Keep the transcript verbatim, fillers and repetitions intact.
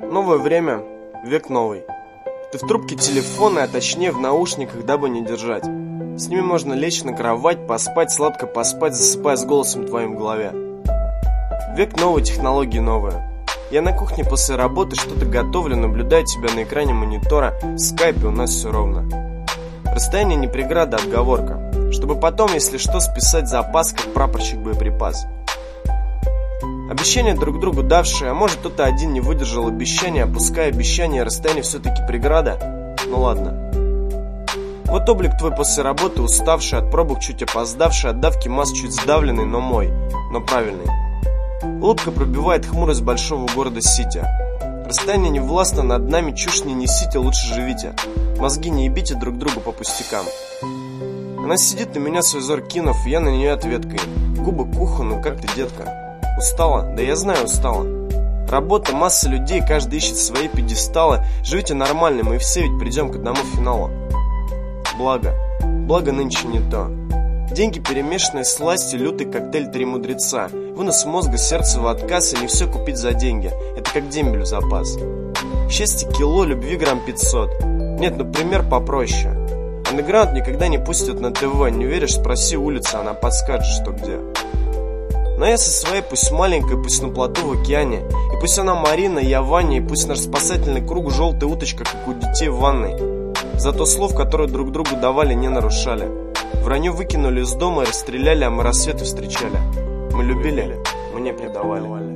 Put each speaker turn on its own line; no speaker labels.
Новое время, век новый. Ты в трубке телефона, а точнее в наушниках, дабы не держать. С ними можно лечь на кровать, поспать, сладко поспать, засыпая с голосом твоим в голове. Век новый, технологии новые. Я на кухне после работы что-то готовлю, наблюдаю тебя на экране монитора. В скайпе у нас все ровно. Расстояние не преграда, отговорка. Чтобы потом, если что, списать запас, как прапорщик боеприпас. Обещания друг другу давшие, а может кто-то один не выдержал обещания, опуская обещания, расстояние все-таки преграда. Ну ладно. Вот облик твой после работы, уставший, от пробок чуть опоздавший, от давки масс чуть сдавленный, но мой, но правильный. Улыбка пробивает хмурость большого города Сити. Расстояние не властно, над нами чушь не несите, лучше живите. Мозги не ебите друг другу по пустякам. Она сидит на меня, свой взор кинув, я на нее ответкой. Губы к уху, ну как ты, детка? Устала? Да я знаю, устала. Работа, масса людей, каждый ищет свои пьедесталы. Живите нормально, мы все ведь придем к одному финалу. Благо, благо нынче не то. Деньги, перемешанные с властью, лютый коктейль три мудреца. Вынос мозга, сердце в отказ, и не все купить за деньги. Это как дембель в запас. Счастье кило, любви грамм пятьсот. Нет, ну пример попроще. Андеграунд никогда не пустят на ТВ. Не веришь, спроси улицу, она подскажет, что где. Но я со своей, пусть маленькой, пусть на плоту в океане. И пусть она Марина, я Ваня. И пусть наш спасательный круг желтая уточка, как у детей в ванной. Зато слов, которые друг другу давали, не нарушали. Вранье выкинули из дома и расстреляли, а мы рассветы встречали. Мы любили, мы не предавали.